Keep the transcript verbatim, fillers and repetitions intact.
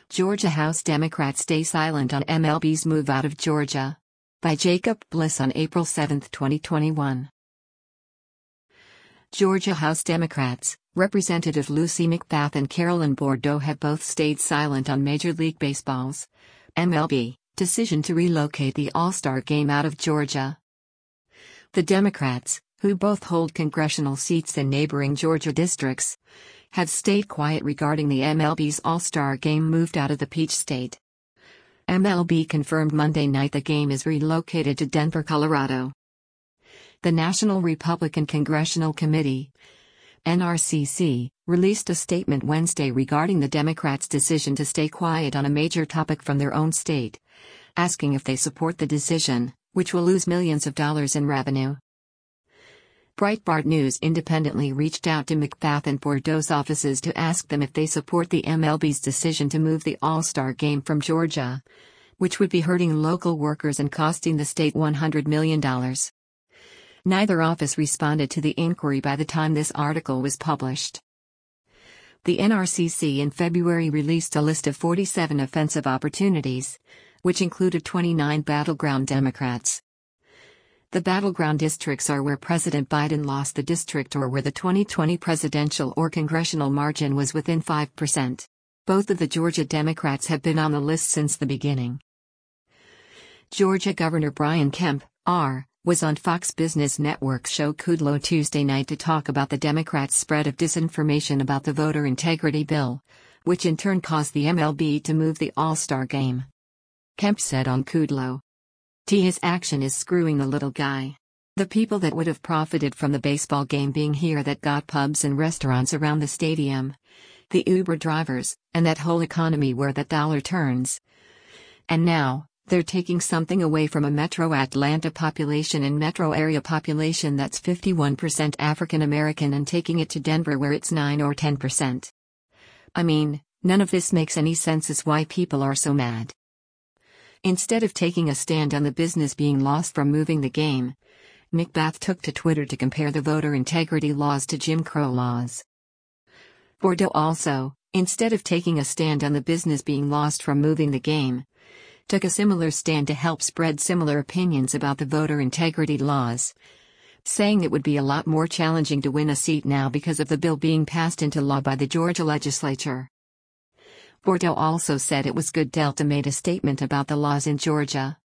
Georgia House Democrats stay silent on M L B's move out of Georgia. By Jacob Bliss on April seventh, twenty twenty-one. Georgia House Democrats, Representative Lucy McBath and Carolyn Bourdeaux have both stayed silent on Major League Baseball's M L B decision to relocate the All-Star Game out of Georgia. The Democrats, who both hold congressional seats in neighboring Georgia districts, have stayed quiet regarding the M L B's All-Star Game moved out of the Peach State. M L B confirmed Monday night the game is relocated to Denver, Colorado. The National Republican Congressional Committee, N R C C, released a statement Wednesday regarding the Democrats' decision to stay quiet on a major topic from their own state, asking if they support the decision, which will lose millions of dollars in revenue. Breitbart News independently reached out to McBath and Bourdeaux's offices to ask them if they support the M L B's decision to move the All-Star Game from Georgia, which would be hurting local workers and costing the state one hundred million dollars. Neither office responded to the inquiry by the time this article was published. The N R C C in February released a list of forty-seven offensive opportunities, which included twenty-nine battleground Democrats. The battleground districts are where President Biden lost the district or where the twenty twenty presidential or congressional margin was within five percent. Both of the Georgia Democrats have been on the list since the beginning. Georgia Governor Brian Kemp, R., was on Fox Business Network's show Kudlow Tuesday night to talk about the Democrats' spread of disinformation about the voter integrity bill, which in turn caused the M L B to move the All-Star Game. Kemp said on Kudlow, "T his action is screwing the little guy. The people that would have profited from the baseball game being here that got pubs and restaurants around the stadium, the Uber drivers, and that whole economy where that dollar turns. And now, they're taking something away from a metro Atlanta population and metro area population that's fifty-one percent African American and taking it to Denver where it's nine or ten percent. I mean, none of this makes any sense as why people are so mad." Instead of taking a stand on the business being lost from moving the game, McBath took to Twitter to compare the voter integrity laws to Jim Crow laws. Bourdeaux also, instead of taking a stand on the business being lost from moving the game, took a similar stand to help spread similar opinions about the voter integrity laws, saying it would be a lot more challenging to win a seat now because of the bill being passed into law by the Georgia legislature. Bourdeaux also said it was good Delta made a statement about the laws in Georgia.